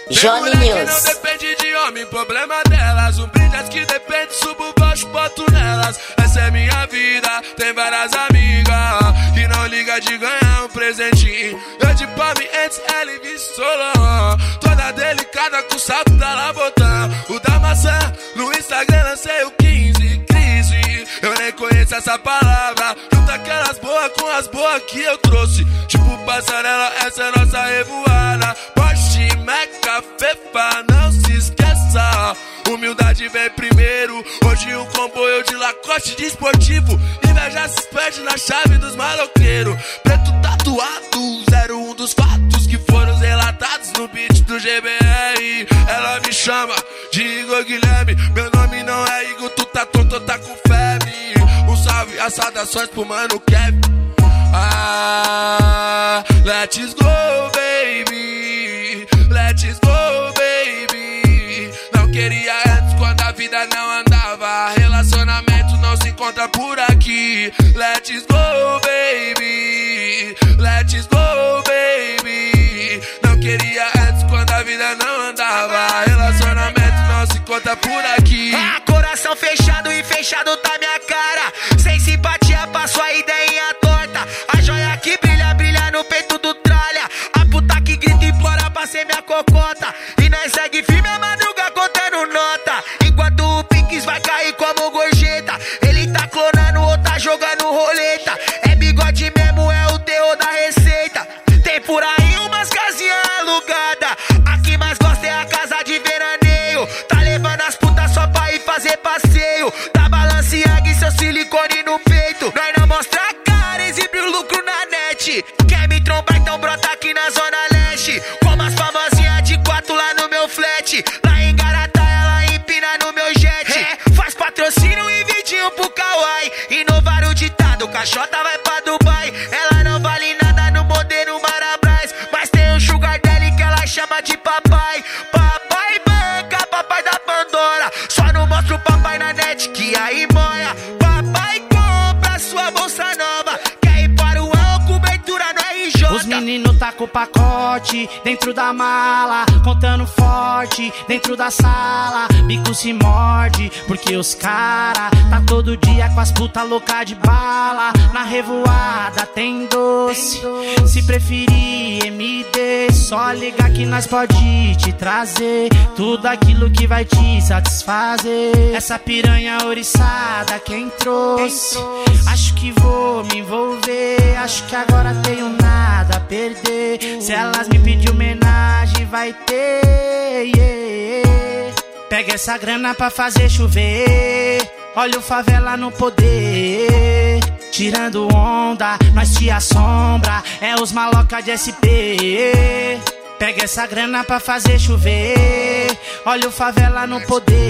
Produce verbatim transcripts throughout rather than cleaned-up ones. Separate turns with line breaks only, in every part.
Johnny News.
Não depende de homem, problema delas. Um brilhas que depende, subo baixo, boto nelas. Essa é minha vida, tem várias amigas que não liga de ganhar um presentinho. Eu de palme antes, ela e Solon. Toda delicada com o salto da Labotã. O da maçã, no Instagram lancei o quinze. Crise, eu nem conheço essa palavra. Junta aquelas boas com as boas que eu trouxe. Tipo passarela, essa é nossa revoada. Porsche, Meca, Fefa, não se esqueça. Humildade vem primeiro. Hoje um comboio de Lacoste de esportivo. Inveja se perde na chave dos maloqueiros. Preto tatuado, zero um dos fatos que foram relatados no beat do G B R. Ela me chama de Igor Guilherme. Meu nome não é Igor, tu tá tonto, tá com febre. Um salve, as saudações pro mano Kevin. Ah, let's go, baby. Let's go, baby. Não queria antes quando a vida não andava. Relacionamento não se encontra por aqui. Let's go, baby. Let's go, baby. Não queria antes quando a vida não andava. Relacionamento não se encontra por aqui.
Ah, coração fechado e fechado tá minha cara. Sem simpatia pra sua ideinha torta. A joia que brilha, brilha no peito do tralha. A puta que grita e implora pra ser minha cocota. E nós segue firme a madruga contando nota. Enquanto o Pinks vai cair como gorjeta. Ele tá clonando ou tá jogando roleta. É bigode mesmo, é o terror da receita. Tem por aí umas casinhas alugadas. A que mais gosta é a casa de veraneio. Tá levando as putas só pra ir fazer passeio. Da Balenciaga e seu silicone no peito. Nós não mostra a cara, exibe o lucro na net. Quer me trombar, então brota aqui na zona leste. Como as famosinhas de quatro lá no meu flat. Lá em Garatá ela empina no meu jet. É, faz patrocínio e vidinho pro Kawaii. Inovar o ditado, caixota vai pra Dubai. Ela não vale nada no modelo Marabras. Mas tem um sugar daddy que ela chama de papai. Papai banca, papai da Pandora. Só não mostra o papai na net que aí moia. Papai compra sua bolsa nova. Quer ir para o Al, cobertura no R J.
Os meninos tá com o pacote dentro da mala, contando forte dentro da sala. Bico se morde, porque os cara tá todo dia com as puta louca de bala. Na revoada tem doce, se preferir M D, só ligar que nós pode te trazer tudo aquilo que vai te satisfazer. Essa piranha oriçada quem trouxe, acho que vou me envolver. Acho que agora tenho nada a perder. Se elas me pedir homenagem vai ter, yeah. Pega essa grana pra fazer chover. Olha o favela no poder. Tirando onda, nós te assombra. É os maloca de S P. Pega essa grana pra fazer chover. Olha o favela no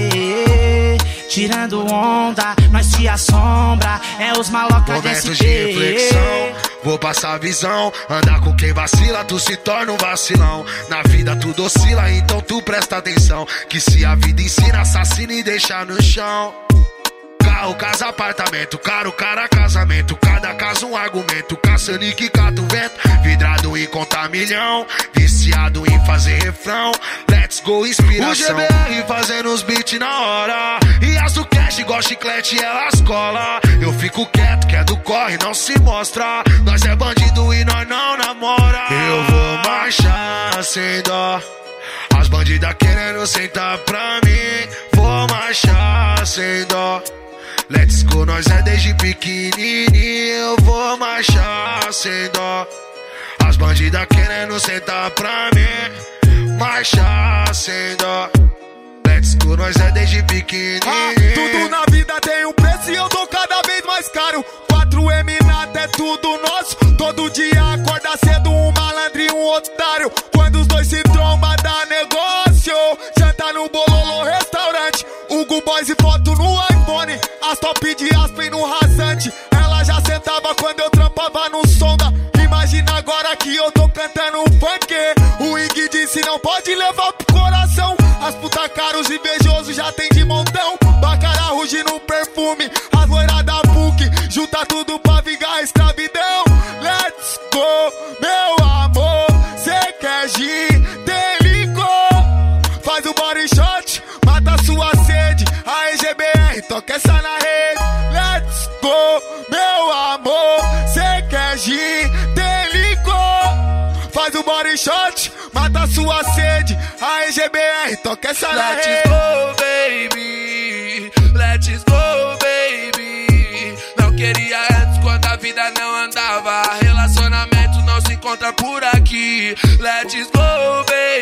poder. Tirando onda, nós te assombra. É os maloca de S P.
Momentos de reflexão, vou passar a visão. Andar com quem vacila, tu se torna um vacilão. Na vida tudo oscila, então tu presta atenção. Que se a vida ensina, assassina e deixa no chão. Carro, casa, apartamento, caro, cara, casamento. Cada caso um argumento, caçando que cata o vento. Vidrado em contar milhão, viciado em fazer refrão. Let's go, inspiração. O G B R fazendo os beats na hora. E as do cash, igual chiclete, elas cola. Eu fico quieto, que é do corre, não se mostra. Nós é bandido e nós não namora. Eu vou marchar sem dó. As bandidas querendo sentar pra mim. Vou marchar sem dó. Let's go, nós é desde pequenininho. Eu vou marchar sem dó. As bandidas querendo sentar pra mim. Marchar sem dó. Let's go, nós é desde pequenininho.
Ah, tudo na vida tem um preço e eu tô cada vez mais caro. quatro M nada é tudo nosso. Todo dia acorda cedo um malandro e um otário. Quando os dois se trombam dá negócio. Janta no Bololô restaurante. Hugo Boys e foto no iPhone. As top de Aspen no rasante. Ela já sentava quando eu trampava no sonda. Imagina agora que eu tô cantando funk. O Ig disse não pode levar pro coração. As puta caros invejosos já tem de montão. Bacara ruge no perfume. As loiras da P U C junta tudo pra vingar a escravidão. Let's go, meu amor. Cê quer gin, tem licor. R, toca essa na rede. Let's go, meu amor. Cê quer gin, tem licor. Faz o body shot, mata sua sede. A G B R, toca essa na rede.
Let's go, baby. Let's go, baby. Não queria antes quando a vida não andava. Relacionamento não se encontra por aqui. Let's go,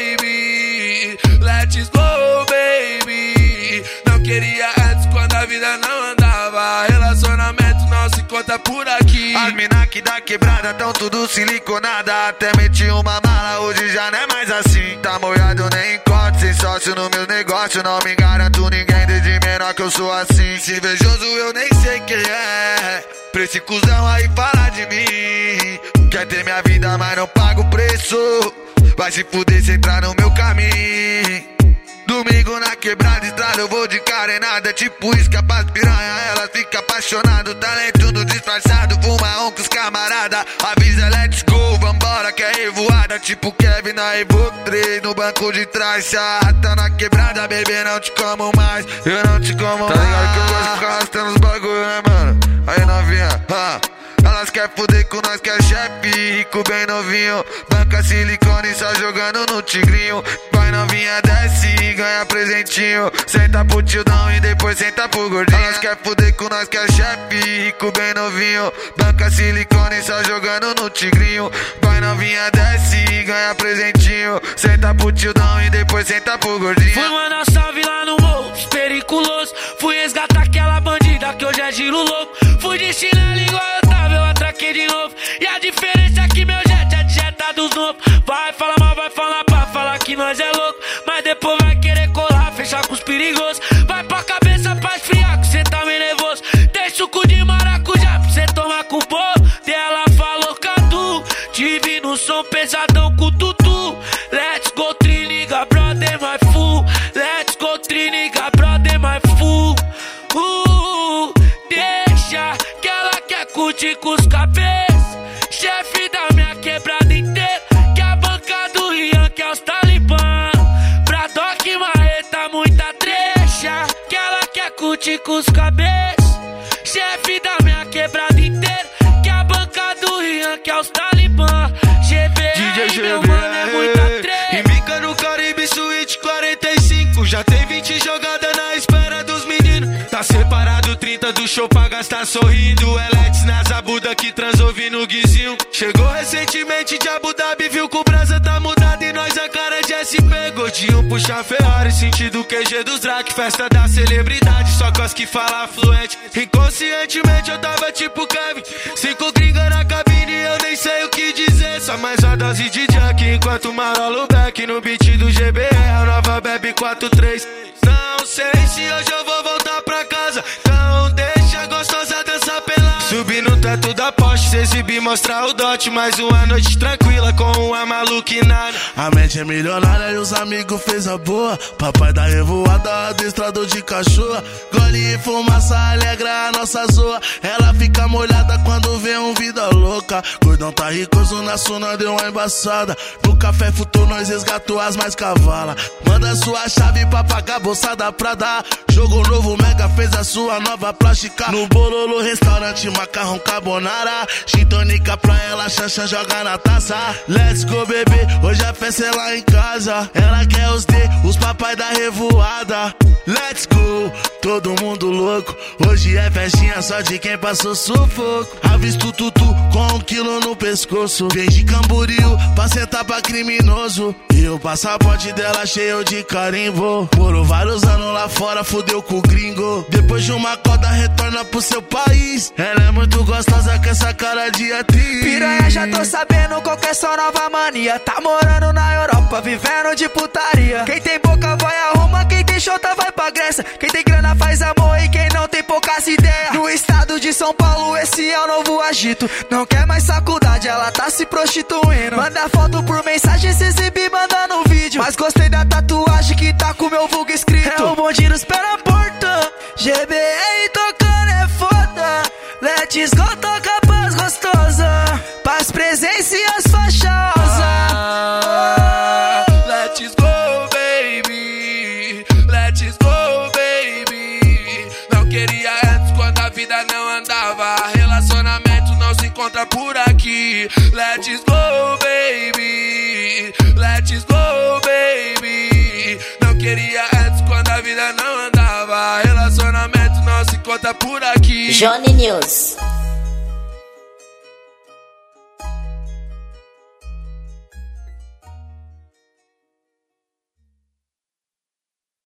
baby. Let's go, baby. Não queria antes quando a vida não andava. Relacionamento não se encontra por aqui.
As mina que dá quebrada tão tudo siliconada. Até meti uma mala, hoje já não é mais assim. Tá molhado, nem encontro, sem sócio no meu negócio. Não me garanto ninguém, desde menor que eu sou assim. Se invejoso eu nem sei quem é. Pra esse cuzão aí falar de mim. Quer ter minha vida, mas não paga o preço. Vai se fuder se entrar no meu caminho. Domingo na quebrada, estrada, eu vou de carenada. Tipo isca pras piranha, ela fica apaixonada. Talento no disfarçado, fuma um com os camarada. Avisa, let's go, vambora que é revoada. Tipo Kevin na Evo três, no banco de trás. Se arrasta na quebrada, bebê, não te como mais. Eu não te como mais. Tá ligado que eu gosto de ficar arrastando os bagulho, né, mano? Aí novinha, ah. Elas quer fuder com nós que é chefe, rico bem novinho. Banca silicone só jogando no tigrinho. Vai novinha, desce e ganha presentinho. Senta pro tildão e depois senta pro gordinho. Elas quer fuder com nós que é chefe, rico bem novinho. Banca silicone só jogando no tigrinho. Vai novinha, desce e ganha presentinho. Senta pro tildão e depois senta pro gordinho.
Fui mandar salve lá no morro, periculoso. Fui resgatar aquela bandida que hoje é giro louco. Fui de chinelo igual eu tava, eu atraquei de novo. E a diferença é que meu jet é de jeta dos novos. Vai falar mal, vai falar pra falar que nós é louco. Mas depois vai querer colar, fechar com os perigosos. Vai pra cabeça pra esfriar, que cê tá meio nervoso. Tem suco de maracujá pra cê tomar com o bolo. Ela falou Cadu, tive no som pesadão com o tutu. Let's go, triniga, brother, my fool. Let's go, triniga, brother, my fool. Uh, deixa que ela quer curtir com os cabeças. Chefe da minha quebrada inteira. Que a banca do Rian, que é os talibã. Pra Doc Marreta, muita trecha. Que ela quer curtir com os cabeças. Chefe da minha quebrada inteira. Que a banca do Rian, que é os talibã. G B R, meu mano, é muita trecha.
Embica no Caribe Suíte quarenta e cinco. Já tem vinte jogadas na espera dos meninos. Tá separado trinta do show pra gastar sorrindo. Elex na Zabuda que transou no guizinho. Chegou recentemente de Abu Dhabi, viu que o brasa tá mudado e nós a cara de S P. Gordinho puxa Ferrari, sentido Q G dos Drac. Festa da celebridade, só cos que fala fluente. Inconscientemente eu tava tipo Kevin. Cinco gringas na cabine, eu nem sei o que dizer. Só mais uma dose de junk, enquanto marola o back no beat do G B R, a nova Bebe quatro três. Não sei se hoje eu vou voltar pra casa. Então deixa a gostosa dançar pelada. Subir no teto da Porsche, se exibir, mostrar o dote. Mais uma noite tranquila com uma maluquinada.
A mente é milionária e os amigos fez a boa. Papai da revoada, adestrador de cachorra. Gole e fumaça alegra a nossa zoa. Ela fica molhada quando vê um vida louca. Gordão tá ricoso na suna, deu uma embaçada. No café futuro nós resgatou as mais cavalas. Manda sua chave pra pagar bolsa da Prada. Jogo novo, Mega fez a sua nova plástica. No Bololo restaurante, macarrão carbonara. Chintônica pra ela, chancha joga na taça. Let's go, bebê, hoje a festa é lá em casa. Ela quer os D, os papai da revoada. Let's go, todo mundo louco. Hoje é festinha só de quem passou sufoco. Avisto tutu com um quilo no pescoço. Vem de Camboriú pra sentar pra criminoso. E o passaporte dela cheio de carimbo. Morou vários anos lá fora, fudeu com o gringo. Depois de uma coda retorna pro seu país. Ela é muito gostosa com essa cara de atriz.
Piranha, já tô sabendo qual que é sua nova mania. Tá morando na Europa, vivendo de putaria. Quem tem boca vai a Roma, quem tem chota vai pra Grécia. Quem tem grana faz amor e quem não tem poucas ideias. No estado de São Paulo esse é o novo agito. Não quer mais faculdade, ela tá se prostituindo. Manda foto por mensagem, se exibir mandando vídeo. Mas gostei da tatuagem que tá com meu vulgo escrito. É o bonde nos pé na porta. G B R tocando é foda. Let's go, toca paz gostosa. Paz, presença e as fachosas.
Ah, let's go, baby. Let's go, baby. Não vida não andava. Relacionamento não se encontra por aqui. Let's go, baby. Let's go, baby. Não queria antes quando a vida não andava. Relacionamento não se encontra por aqui.
Johnny News.